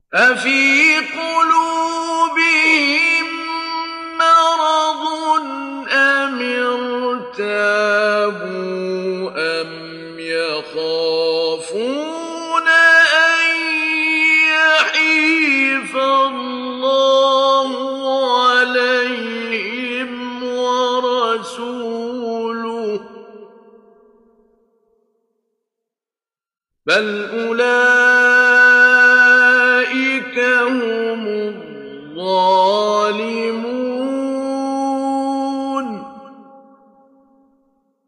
أَفِي قُلُوبِهِم مَّرَضٌ أَمِ ارْتَابُوا أَمْ يَخَافُونَ أَن يَحِيفَ اللَّهُ عَلَيْهِمْ وَرَسُولُهُ ۚ بَلْ أُولَٰئِكَ